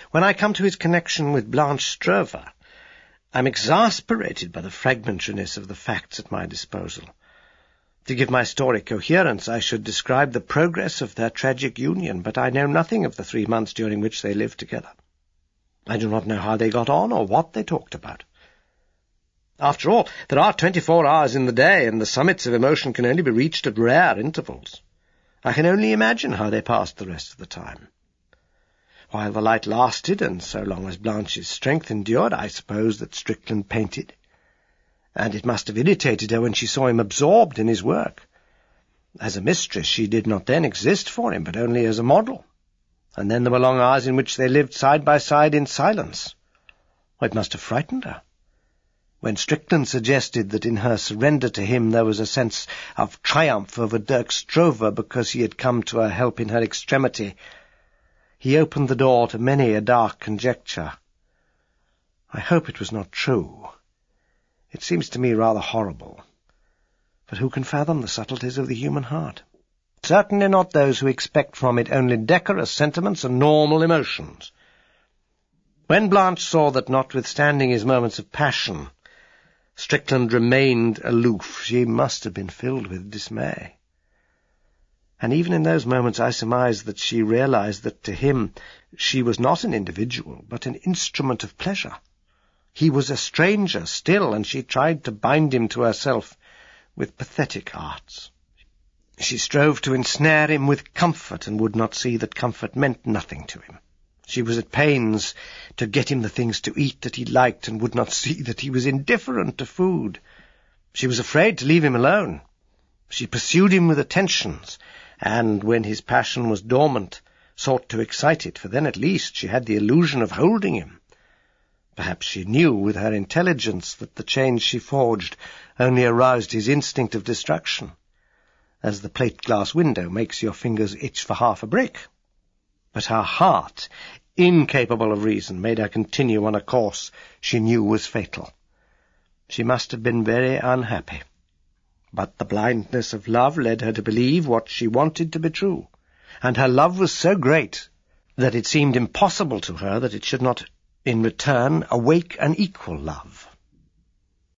When I come to his connection with Blanche Stroeve, I'm exasperated by the fragmentariness of the facts at my disposal. To give my story coherence, I should describe the progress of their tragic union, but I know nothing of the 3 months during which they lived together. I do not know how they got on or what they talked about. After all, there are 24 hours in the day, and the summits of emotion can only be reached at rare intervals. I can only imagine how they passed the rest of the time. While the light lasted, and so long as Blanche's strength endured, I suppose that Strickland painted. And it must have irritated her when she saw him absorbed in his work. As a mistress, she did not then exist for him, but only as a model. And then there were long hours in which they lived side by side in silence. It must have frightened her. When Strickland suggested that in her surrender to him there was a sense of triumph over Dirk Stroeve because he had come to her help in her extremity, he opened the door to many a dark conjecture. I hope it was not true. It seems to me rather horrible. But who can fathom the subtleties of the human heart? Certainly not those who expect from it only decorous sentiments and normal emotions. When Blanche saw that, notwithstanding his moments of passion, Strickland remained aloof, she must have been filled with dismay. And even in those moments I surmised that she realized that to him she was not an individual, but an instrument of pleasure. He was a stranger still, and she tried to bind him to herself with pathetic arts. She strove to ensnare him with comfort, and would not see that comfort meant nothing to him. She was at pains to get him the things to eat that he liked, and would not see that he was indifferent to food. She was afraid to leave him alone. She pursued him with attentions, and, when his passion was dormant, sought to excite it, for then at least she had the illusion of holding him. Perhaps she knew with her intelligence that the chains she forged only aroused his instinct of destruction, as the plate-glass window makes your fingers itch for half a brick. But her heart, incapable of reason, made her continue on a course she knew was fatal. She must have been very unhappy. But the blindness of love led her to believe what she wanted to be true, and her love was so great that it seemed impossible to her that it should not, in return, awake an equal love.